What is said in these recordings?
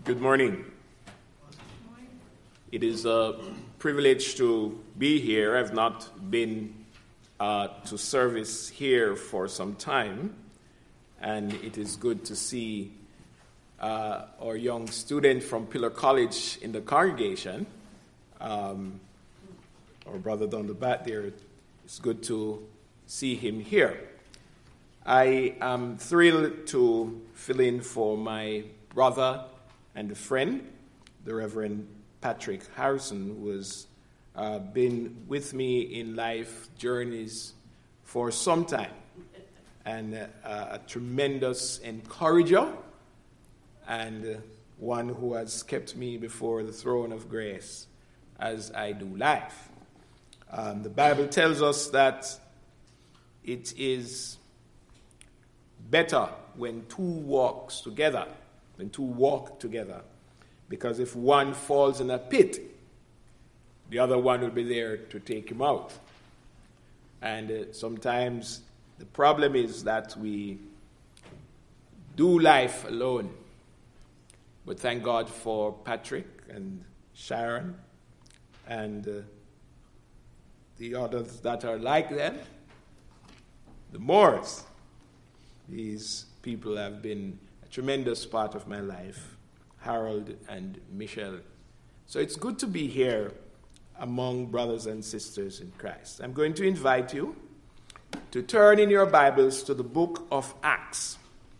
Good morning. It is a privilege to be here. I've not been to service here for some time, and it is good to see our young student from Pillar College in the congregation. Our brother down the back there, it's good to see him here. I am thrilled to fill in for my brother and a friend, the Reverend Patrick Harrison, who has been with me in life journeys for some time, and a tremendous encourager, and one who has kept me before the throne of grace as I do life. The Bible tells us that it is better when two walk together, because if one falls in a pit, the other one will be there to take him out. And sometimes the problem is that we do life alone. But thank God for Patrick and Sharon and the others that are like them, the Moors. These people have been a tremendous part of my life, Harold and Michelle. So it's good to be here among brothers and sisters in Christ. I'm going to invite you to turn in your Bibles to the book of Acts.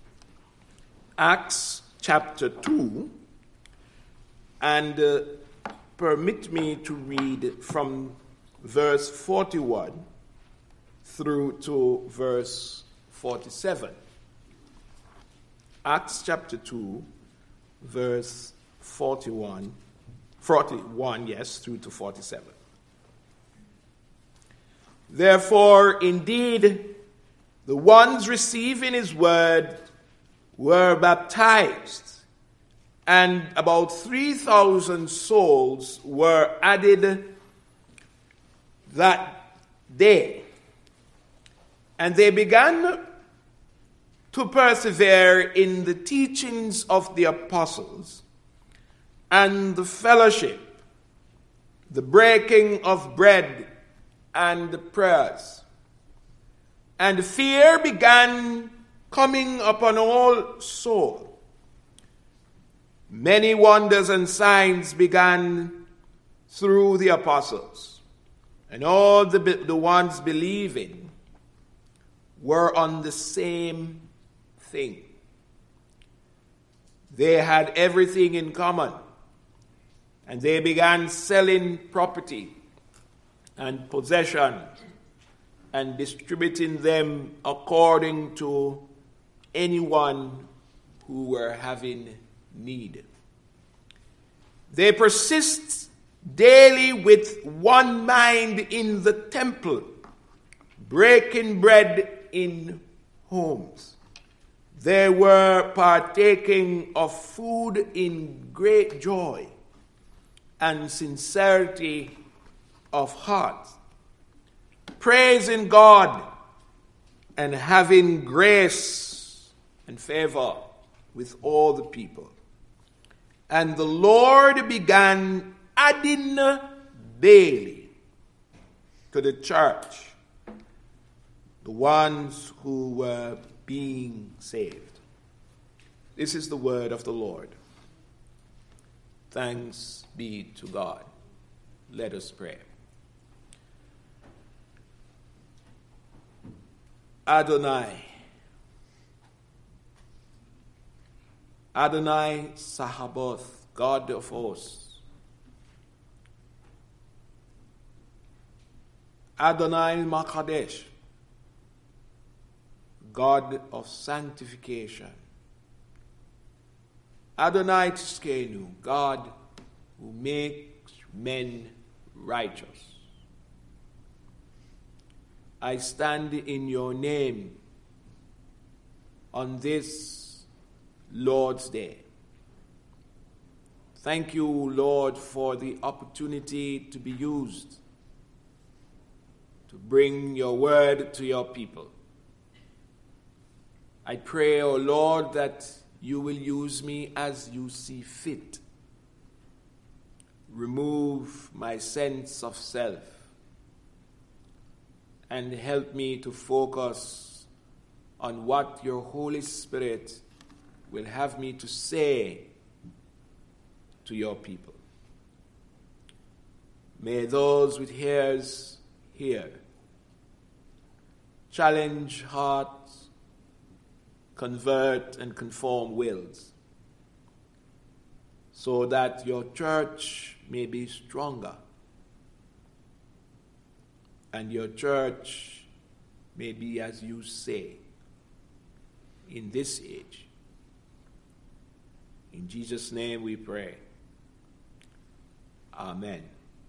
Acts chapter 2, and permit me to read from verse 41 through to verse 47. Acts chapter 2, verse 41, through to 47. Therefore, indeed, the ones receiving his word were baptized, and about 3,000 souls were added that day. And they began to persevere in the teachings of the apostles and the fellowship, the breaking of bread and the prayers. And fear began coming upon all souls. Many wonders and signs began through the apostles, and all the ones believing were on the same thing. They had everything in common, and they began selling property and possession and distributing them according to anyone who were having need. They persist daily with one mind in the temple, breaking bread in homes. They were partaking of food in great joy and sincerity of heart, praising God and having grace and favor with all the people. And the Lord began adding daily to the church the ones who were being saved. This is the word of the Lord. Thanks be to God. Let us pray. Adonai, Adonai Sahaboth, God of hosts. Adonai Makadesh, God of sanctification. Adonai Tzkenu, God who makes men righteous. I stand in your name on this Lord's Day. Thank you, Lord, for the opportunity to be used to bring your word to your people. I pray, O Lord, that you will use me as you see fit. Remove my sense of self and help me to focus on what your Holy Spirit will have me to say to your people. May those with ears hear. Challenge hearts, convert and conform wills, so that your church may be stronger and your church may be as you say in this age. In Jesus' name we pray. Amen.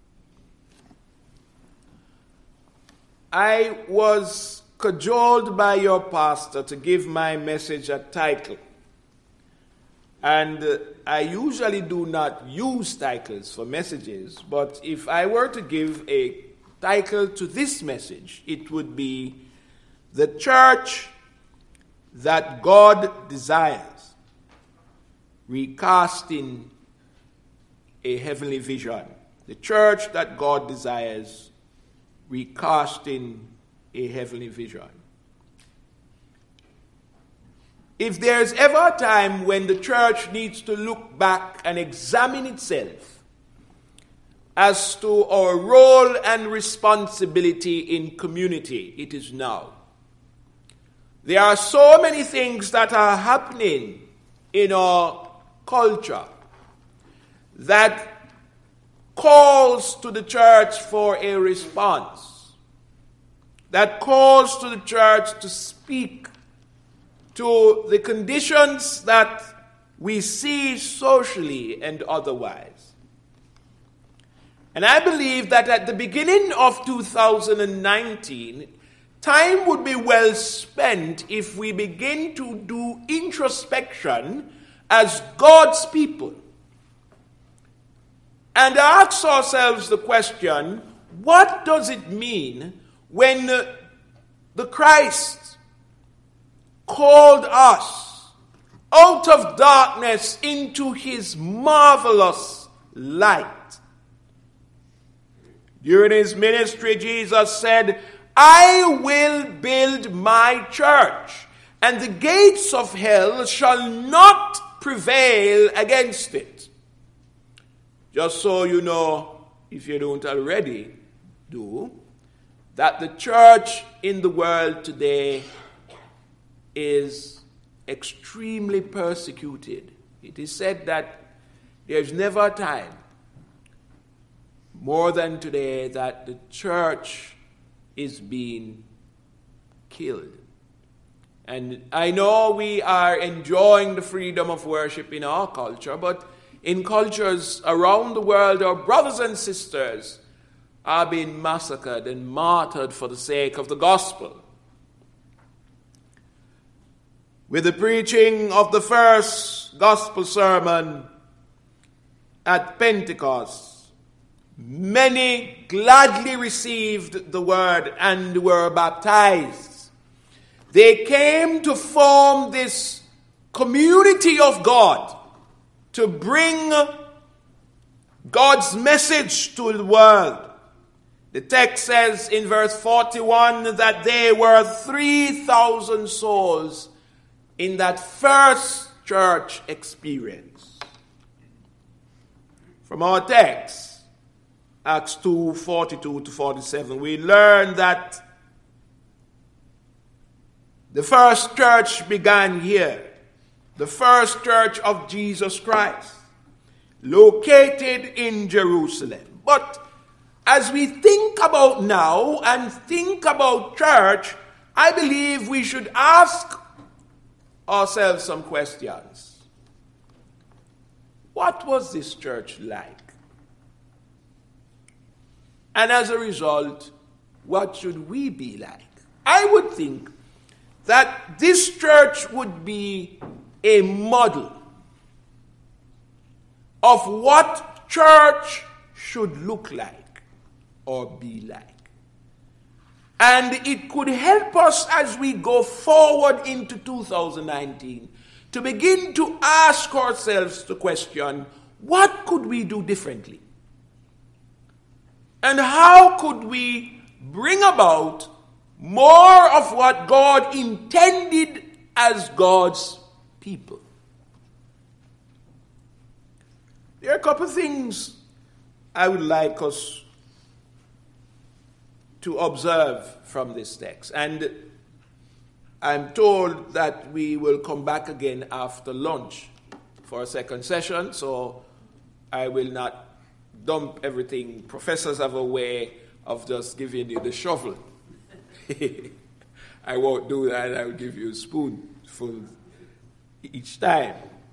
I was cajoled by your pastor to give my message a title. And I usually do not use titles for messages, but if I were to give a title to this message, it would be The Church That God Desires, Recasting a Heavenly Vision. The Church That God Desires, Recasting a Heavenly Vision. If there's ever a time when the church needs to look back and examine itself as to our role and responsibility in community, it is now. There are so many things that are happening in our culture that calls to the church for a response, that calls to the church to speak to the conditions that we see socially and otherwise. And I believe that at the beginning of 2019, time would be well spent if we begin to do introspection as God's people and ask ourselves the question, what does it mean when the Christ called us out of darkness into his marvelous light? During his ministry, Jesus said, I will build my church, and the gates of hell shall not prevail against it. Just so you know, if you don't already do, that the church in the world today is extremely persecuted. It is said that there's never a time more than today that the church is being killed. And I know we are enjoying the freedom of worship in our culture, but in cultures around the world, our brothers and sisters are being massacred and martyred for the sake of the gospel. With the preaching of the first gospel sermon at Pentecost, many gladly received the word and were baptized. They came to form this community of God to bring God's message to the world. The text says in verse 41 that there were 3,000 souls in that first church experience. From our text, Acts 2:42 to 47, we learn that the first church began here, the first church of Jesus Christ, located in Jerusalem. But as we think about now and think about church, I believe we should ask ourselves some questions. What was this church like? And as a result, what should we be like? I would think that this church would be a model of what church should look like or be like. And it could help us as we go forward into 2019 to begin to ask ourselves the question, what could we do differently? And how could we bring about more of what God intended as God's people? There are a couple of things I would like us to observe from this text. And I'm told that we will come back again after lunch for a second session, so I will not dump everything. Professors have a way of just giving you the shovel. I won't do that. I will give you a spoonful each time.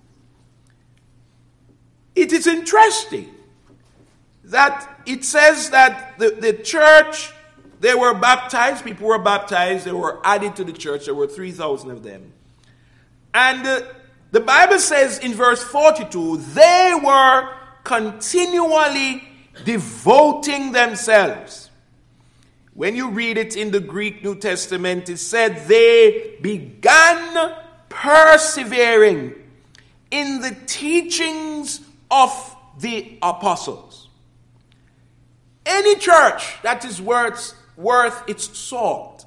It is interesting that it says that the church, they were baptized, people were baptized, they were added to the church, there were 3,000 of them. And the Bible says in verse 42, they were continually devoting themselves. When you read it in the Greek New Testament, it said they began persevering in the teachings of the apostles. Any church that is worth its salt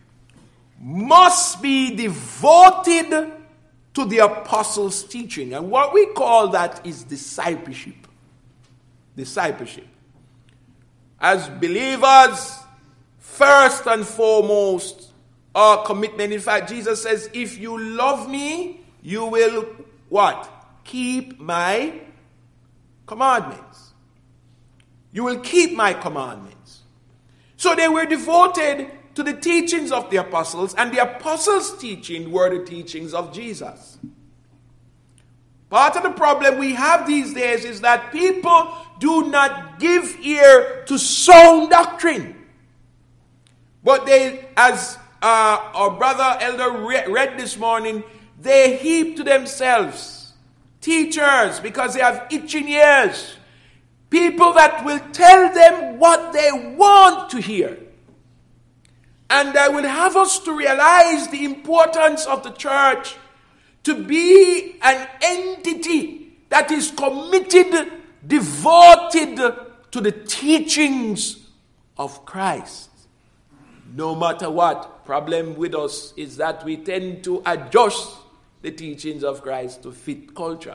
must be devoted to the apostles' teaching. And what we call that is discipleship. Discipleship. As believers, first and foremost, our commitment. In fact, Jesus says, if you love me, you will what? Keep my commandments. You will keep my commandments. So they were devoted to the teachings of the apostles, and the apostles' teaching were the teachings of Jesus. Part of the problem we have these days is that people do not give ear to sound doctrine. But they, as our brother elder read this morning, they heap to themselves teachers because they have itching ears. People that will tell them what they want to hear. And I will have us to realize the importance of the church to be an entity that is committed, devoted to the teachings of Christ. No matter what, problem with us is that we tend to adjust the teachings of Christ to fit culture.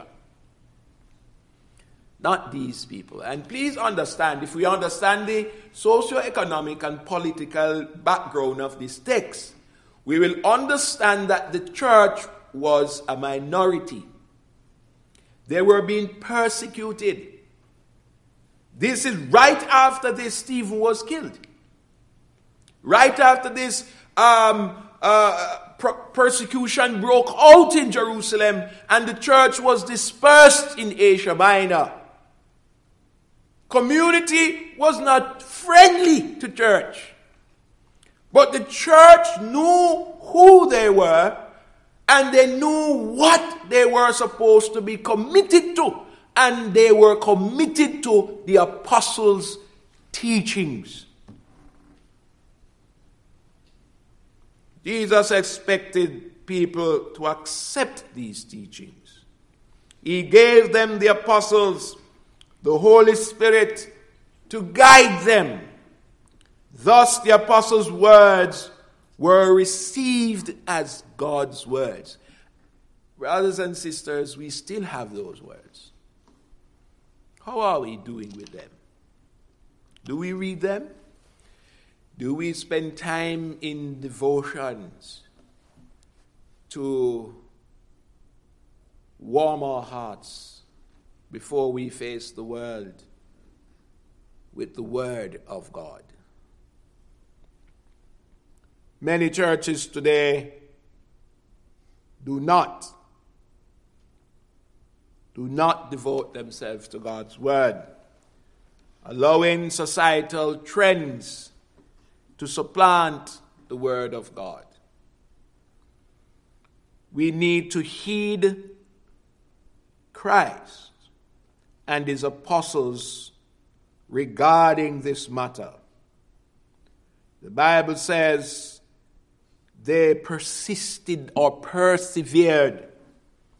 Not these people. And please understand, if we understand the socio-economic and political background of this text, we will understand that the church was a minority. They were being persecuted. This is right after this Stephen was killed. Right after this persecution broke out in Jerusalem and the church was dispersed in Asia Minor. Community was not friendly to church. But the church knew who they were and they knew what they were supposed to be committed to. And they were committed to the apostles' teachings. Jesus expected people to accept these teachings. He gave them, the apostles, the Holy Spirit to guide them. Thus the apostles' words were received as God's words. Brothers and sisters, we still have those words. How are we doing with them? Do we read them? Do we spend time in devotions to warm our hearts before we face the world with the Word of God? Many churches today do not devote themselves to God's Word, allowing societal trends to supplant the Word of God. We need to heed Christ and his apostles regarding this matter. The Bible says they persisted or persevered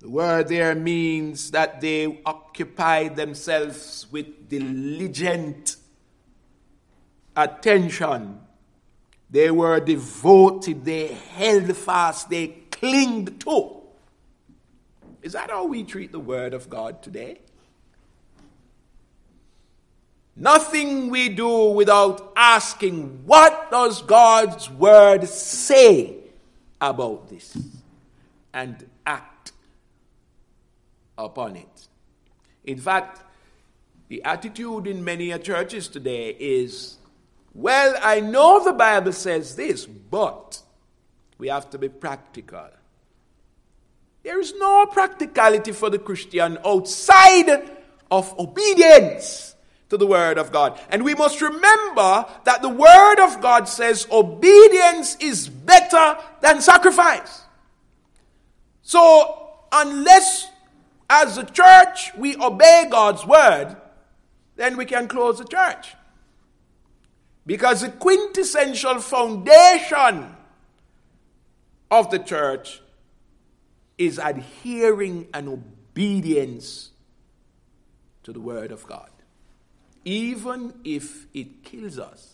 The word there means that they occupied themselves with diligent attention. They were devoted, they held fast, they clinged to. Is that how we treat the word of God today? Nothing we do without asking, what does God's word say about this? And act upon it. In fact, the attitude in many churches today is, well, I know the Bible says this, but we have to be practical. There is no practicality for the Christian outside of obedience to the word of God. And we must remember that the word of God says obedience is better than sacrifice. So, unless as a church we obey God's word, then we can close the church. Because the quintessential foundation of the church is adhering and obedience to the word of God, even if it kills us.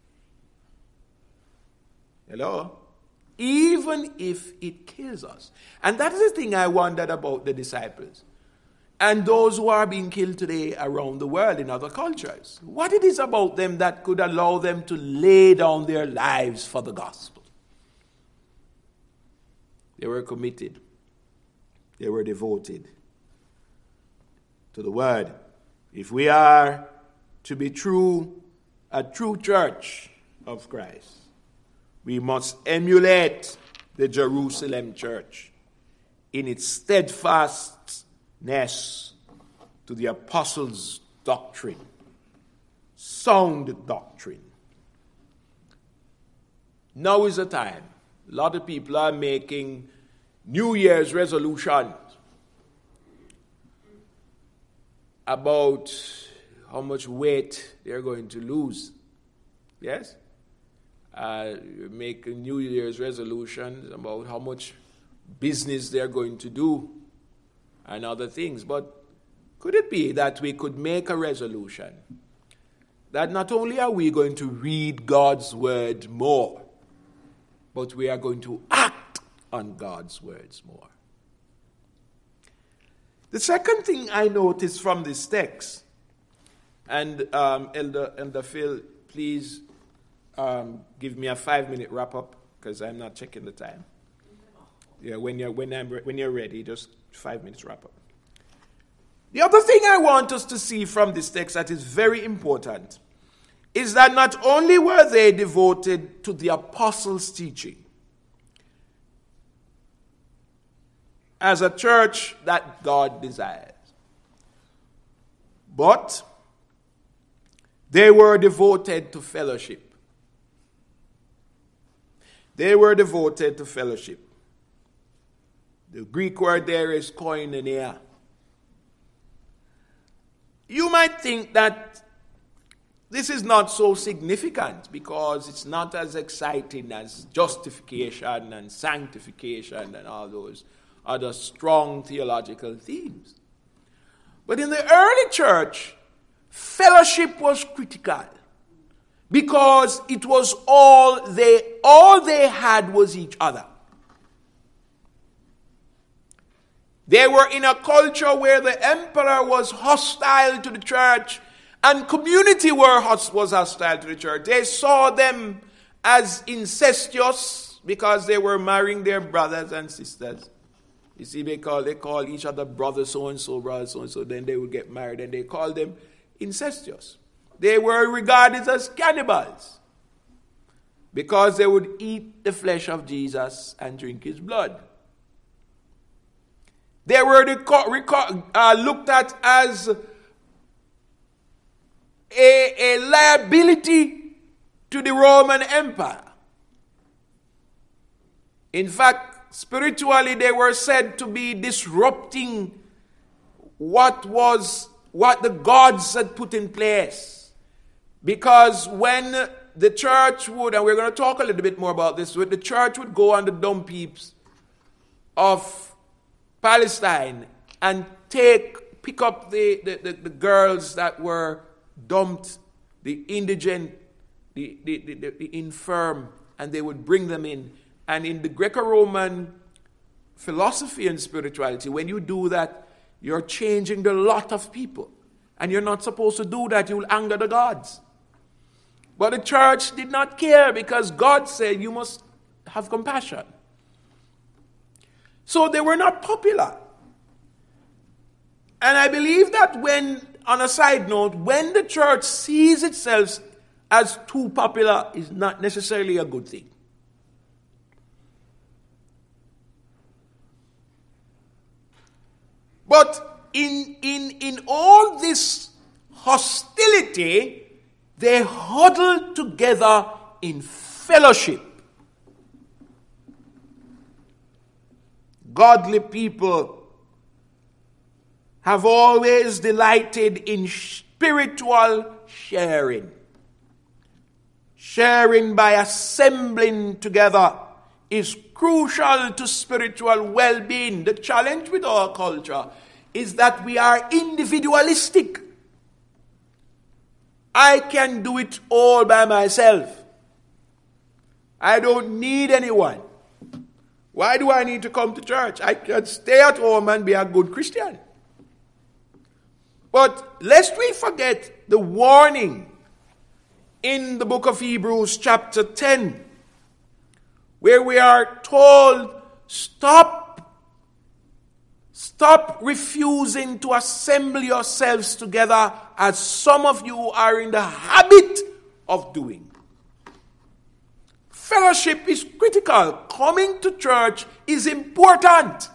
Hello? Even if it kills us. And that is the thing I wondered about the disciples and those who are being killed today around the world in other cultures. What it is about them that could allow them to lay down their lives for the gospel? They were committed. They were devoted to the word. If we are to be a true church of Christ, we must emulate the Jerusalem church in its steadfastness to the apostles' doctrine, sound doctrine. Now is the time. A lot of people are making New Year's resolutions about how much weight they're going to lose. Yes? Make New Year's resolutions about how much business they're going to do and other things. But could it be that we could make a resolution that not only are we going to read God's word more, but we are going to act on God's words more? The second thing I noticed from this text, and Elder Phil, please give me a 5-minute wrap-up, because I'm not checking the time. Yeah, when you're ready, just 5 minutes wrap-up. The other thing I want us to see from this text that is very important is that not only were they devoted to the apostles' teaching, as a church that God desires, but they were devoted to fellowship. They were devoted to fellowship. The Greek word there is koinonia. You might think that this is not so significant because it's not as exciting as justification and sanctification and all those other strong theological themes. But in the early church, fellowship was critical because it was all they had was each other. They were in a culture where the emperor was hostile to the church and community was hostile to the church. They saw them as incestuous because they were marrying their brothers and sisters. You see, they call each other brother so-and-so, brother so-and-so, then they would get married, and they called them incestuous. They were regarded as cannibals because they would eat the flesh of Jesus and drink his blood. They were looked at as a liability to the Roman Empire. In fact, spiritually, they were said to be disrupting what the gods had put in place. Because when the church would, and we're going to talk a little bit more about this, when the church would go on the dung heaps of Palestine and pick up the girls that were dumped, the indigent, the infirm, and they would bring them in. And in the Greco-Roman philosophy and spirituality, when you do that, you're changing the lot of people. And you're not supposed to do that. You'll anger the gods. But the church did not care because God said you must have compassion. So they were not popular. And I believe that on a side note, when the church sees itself as too popular is not necessarily a good thing. But in all this hostility, they huddled together in fellowship. Godly people have always delighted in spiritual sharing. Sharing by assembling together is crucial to spiritual well-being. The challenge with our culture is that we are individualistic. I can do it all by myself. I don't need anyone. Why do I need to come to church? I can stay at home and be a good Christian. But lest we forget the warning in the book of Hebrews chapter 10, where we are told, stop refusing to assemble yourselves together as some of you are in the habit of doing. Fellowship is critical. Coming to church is important.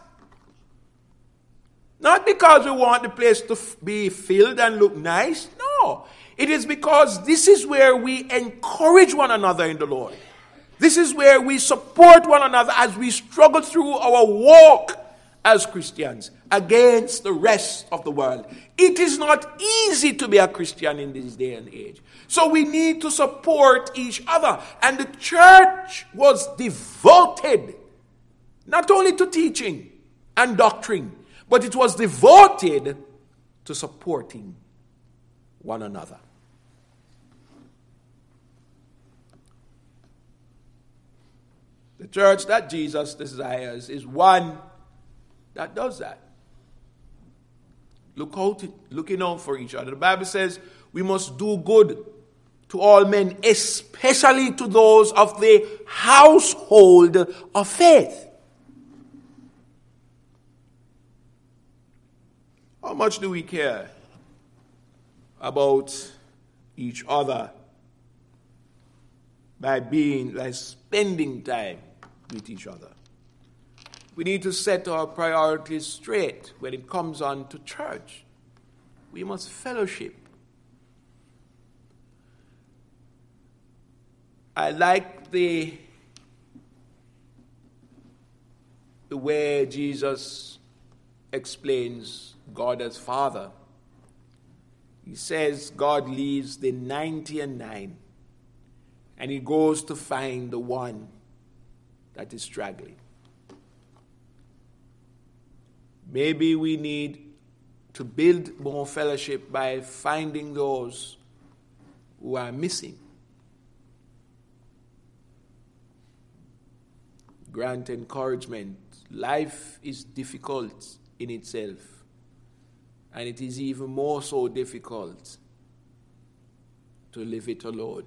Not because we want the place to be filled and look nice. No. It is because this is where we encourage one another in the Lord. This is where we support one another as we struggle through our walk as Christians against the rest of the world. It is not easy to be a Christian in this day and age. So we need to support each other. And the church was devoted not only to teaching and doctrine, but it was devoted to supporting one another. The church that Jesus desires is one that does that. Looking out for each other. The Bible says we must do good to all men, especially to those of the household of faith. How much do we care about each other by spending time with each other? We need to set our priorities straight when it comes on to church. We must fellowship. I like the way Jesus explains God as Father. He says God leaves the 99 and he goes to find the one that is straggling. Maybe we need to build more fellowship by finding those who are missing. Grant encouragement. Life is difficult in itself, and it is even more so difficult to live it alone.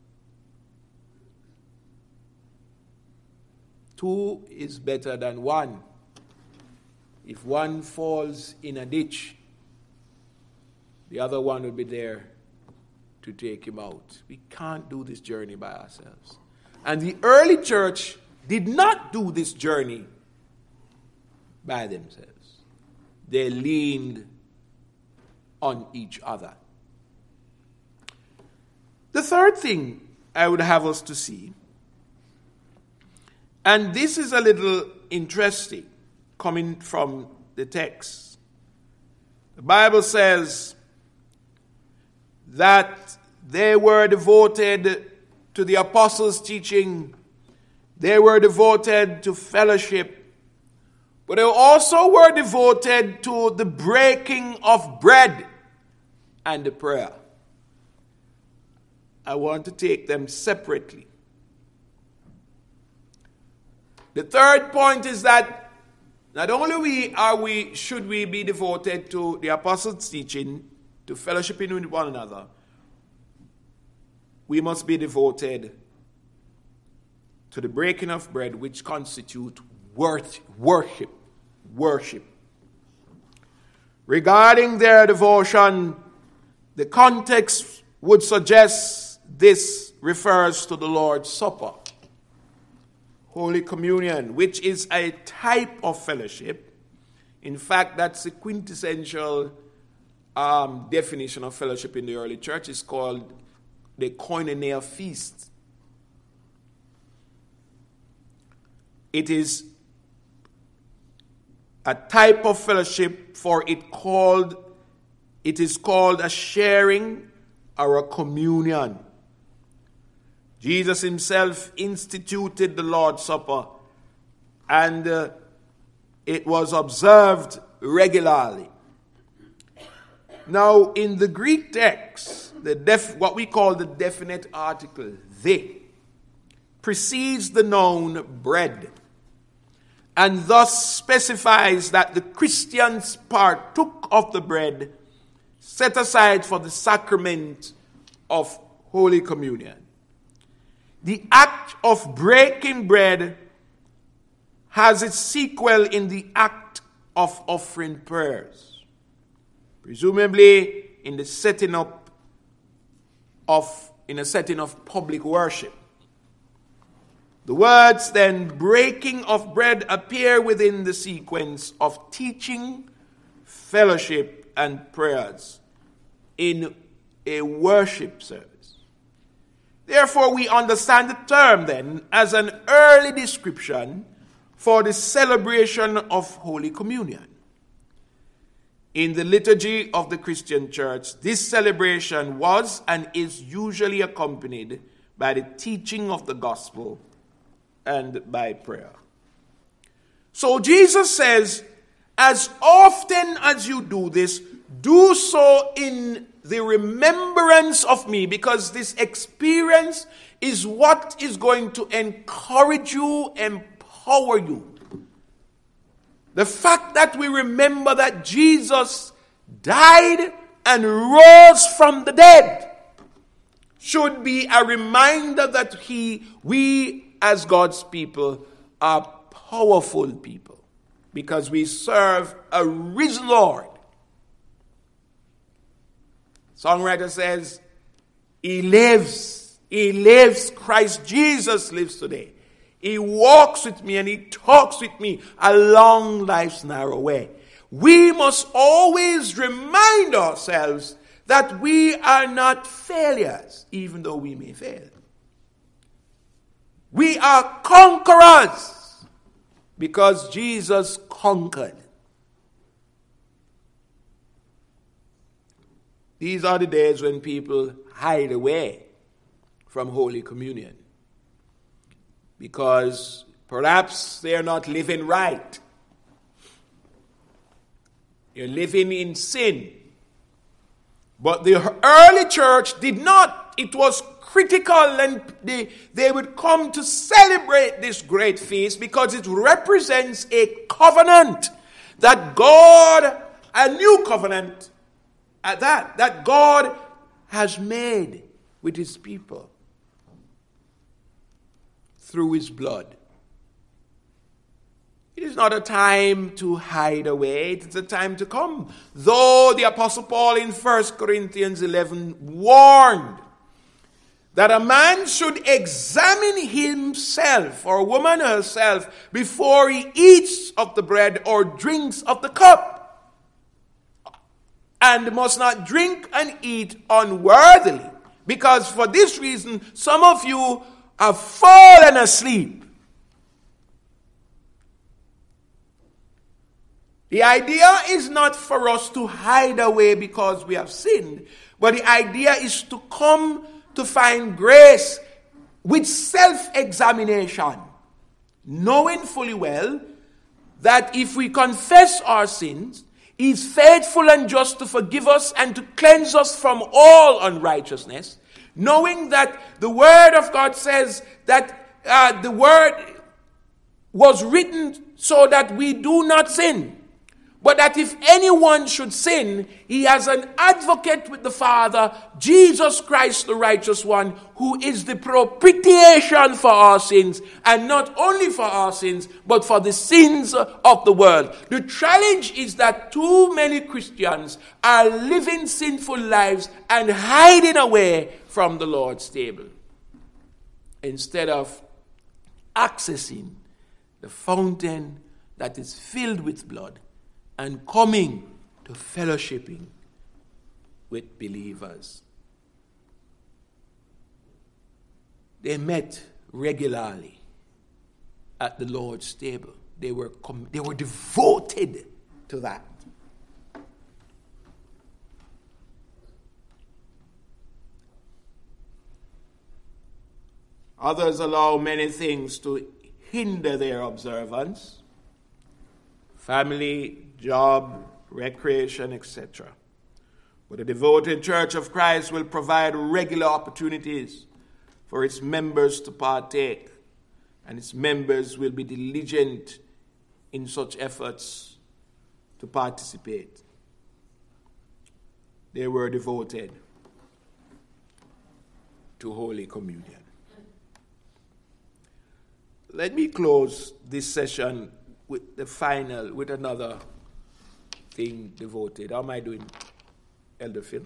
2 is better than 1. If one falls in a ditch, the other one will be there to take him out. We can't do this journey by ourselves. And the early church did not do this journey by themselves. They leaned on each other. The third thing I would have us to see, and this is a little interesting, coming from the text. The Bible says that they were devoted to the apostles' teaching. They were devoted to fellowship, But they also were devoted to the breaking of bread and the prayer. I want to take them separately. The third point is that not only should we be devoted to the apostles' teaching, to fellowshipping with one another, we must be devoted to the breaking of bread, which constitute worship. Regarding their devotion, the context would suggest this refers to the Lord's Supper, Holy Communion, which is a type of fellowship. In fact, that's the quintessential definition of fellowship in the early church. It's called the Koinonia feast. It is a type of fellowship, for it is called a sharing or a communion. Jesus himself instituted the Lord's Supper, and it was observed regularly. Now, in the Greek text, what we call the definite article, "they," precedes the noun "bread," and thus specifies that the Christians partook of the bread set aside for the sacrament of Holy Communion. The act of breaking bread has its sequel in the act of offering prayers, presumably in a setting of public worship. The words then breaking of bread appear within the sequence of teaching, fellowship, and prayers in a worship service. Therefore, we understand the term then as an early description for the celebration of Holy Communion. In the liturgy of the Christian Church, this celebration was and is usually accompanied by the teaching of the gospel and by prayer. So Jesus says, as often as you do this, do so in the remembrance of me, because this experience is what is going to encourage you, empower you. The fact that we remember that Jesus died and rose from the dead should be a reminder that we as God's people are powerful people, because we serve a risen Lord. Songwriter says, He lives, Christ Jesus lives today. He walks with me and He talks with me along life's narrow way. We must always remind ourselves that we are not failures, even though we may fail. We are conquerors because Jesus conquered. These are the days when people hide away from Holy Communion because perhaps they are not living right. You're living in sin. But the early church did not. It was critical, and they would come to celebrate this great feast because it represents a covenant that God, a new covenant at that God has made with his people through his blood. It is not a time to hide away. It is a time to come. Though the Apostle Paul in 1 Corinthians 11 warned that a man should examine himself or a woman herself before he eats of the bread or drinks of the cup, and must not drink and eat unworthily, because for this reason some of you have fallen asleep. The idea is not for us to hide away because we have sinned, but the idea is to come to find grace with self-examination, knowing fully well that if we confess our sins, he is faithful and just to forgive us and to cleanse us from all unrighteousness, knowing that the word of God says that the word was written so that we do not sin. But that if anyone should sin, he has an advocate with the Father, Jesus Christ the righteous one, who is the propitiation for our sins, and not only for our sins, but for the sins of the world. The challenge is that too many Christians are living sinful lives and hiding away from the Lord's table, instead of accessing the fountain that is filled with blood and coming to fellowshipping with believers. They met regularly at the Lord's table. They were devoted to that. Others allow many things to hinder their observance: family, job, recreation, etc. But a devoted Church of Christ will provide regular opportunities for its members to partake, and its members will be diligent in such efforts to participate. They were devoted to Holy Communion. Let me close this session with another thing devoted. How am I doing, Elder Phil?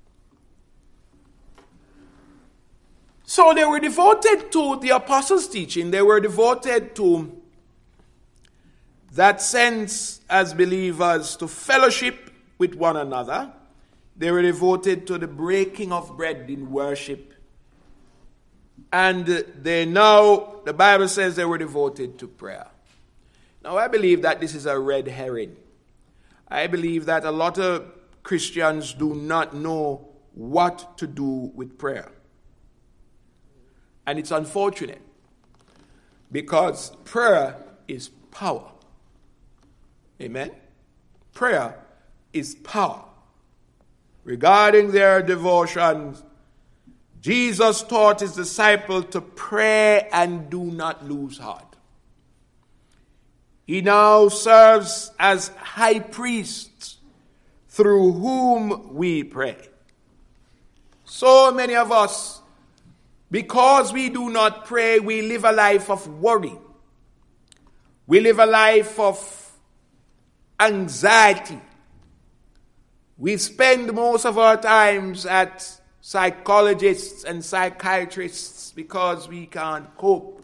So they were devoted to the apostles' teaching. They were devoted to that sense as believers to fellowship with one another. They were devoted to the breaking of bread in worship. And the Bible says they were devoted to prayer. Now, I believe that this is a red herring. I believe that a lot of Christians do not know what to do with prayer. And it's unfortunate, because prayer is power. Amen? Prayer is power. Regarding their devotions, Jesus taught his disciples to pray and do not lose heart. He now serves as high priest through whom we pray. So many of us, because we do not pray, we live a life of worry. We live a life of anxiety. We spend most of our times at psychologists and psychiatrists because we can't cope.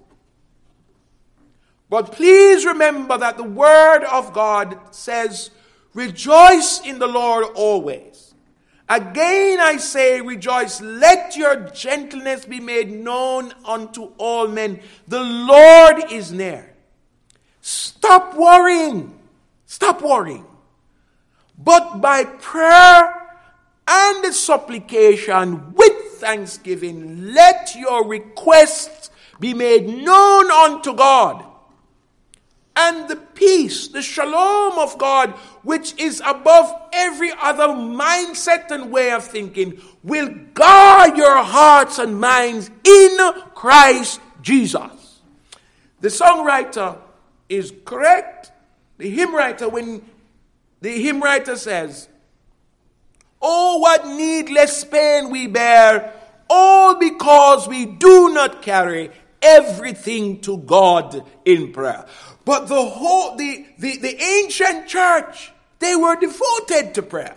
But please remember that the Word of God says, rejoice in the Lord always. Again I say, rejoice. Let your gentleness be made known unto all men. The Lord is near. Stop worrying. Stop worrying. But by prayer and supplication with thanksgiving, let your requests be made known unto God. And the peace, the shalom of God, which is above every other mindset and way of thinking, will guard your hearts and minds in Christ Jesus. The songwriter is correct. The hymn writer, when the hymn writer says, oh, what needless pain we bear, all because we do not carry everything to God in prayer. But the ancient church, they were devoted to prayer.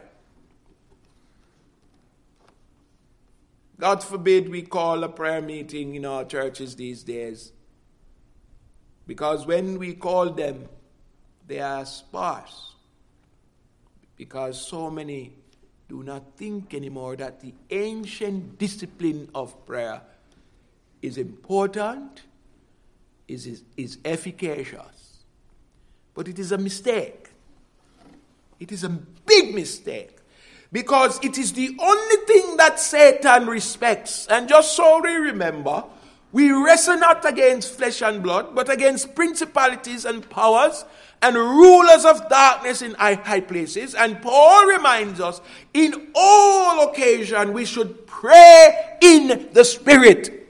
God forbid we call a prayer meeting in our churches these days, because when we call them, they are sparse. Because so many do not think anymore that the ancient discipline of prayer is important, is efficacious. But it is a mistake. It is a big mistake. Because it is the only thing that Satan respects. And just so we remember, We wrestle not against flesh and blood, but against principalities and powers and rulers of darkness in high places. And Paul reminds us, in all occasion we should pray in the Spirit.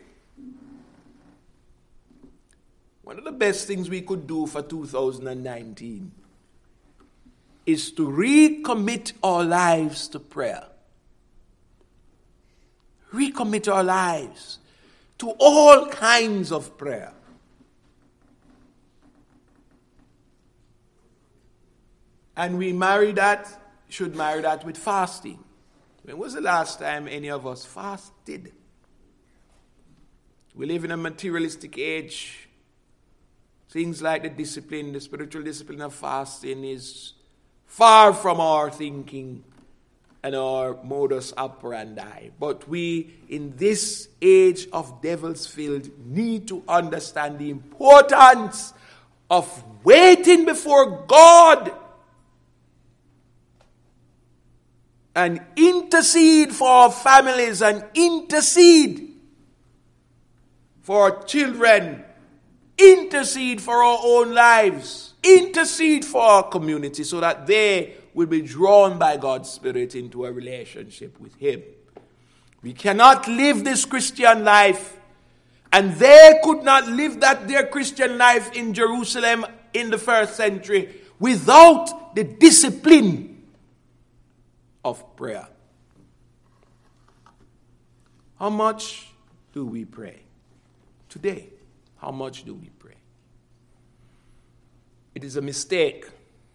One of the best things we could do for 2019 is to recommit our lives to prayer. Recommit our lives to all kinds of prayer. And we should marry that with fasting. When was the last time any of us fasted? We live in a materialistic age. Things like the spiritual discipline of fasting is far from our thinking and our modus operandi. But we, in this age of devil's field, need to understand the importance of waiting before God and intercede for our families and intercede for our children, intercede for our own lives, intercede for our community so that they will be drawn by God's Spirit into a relationship with Him. We cannot live this Christian life, and they could not live their Christian life in Jerusalem in the first century without the discipline of prayer. How much do we pray today? How much do we pray? It is a mistake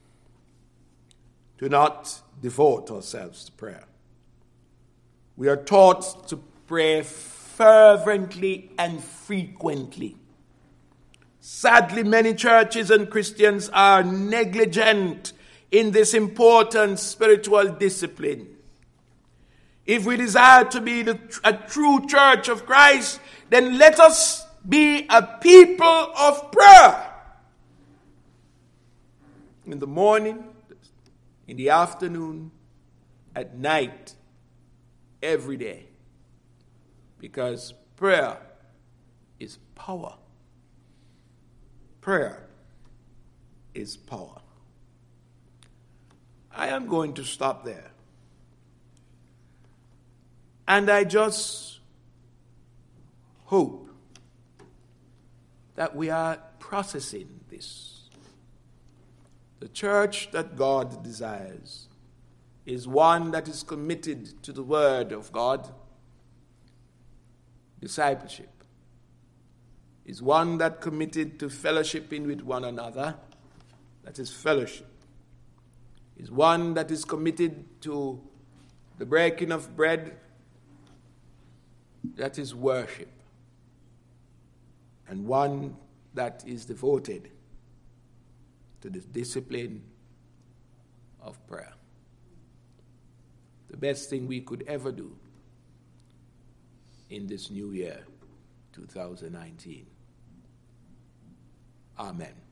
to not devote ourselves to prayer. We are taught to pray fervently and frequently. Sadly, many churches and Christians are negligent in this important spiritual discipline. If we desire to be a true church of Christ, then let us be a people of prayer. In the morning, in the afternoon, at night, every day. Because prayer is power. Prayer is power. I am going to stop there. And I just hope that we are processing this. The church that God desires is one that is committed to the Word of God. Discipleship is one that committed to fellowshipping with one another. That is fellowship. Is one that is committed to the breaking of bread. That is worship. And one that is devoted to the discipline of prayer. The best thing we could ever do in this new year, 2019. Amen.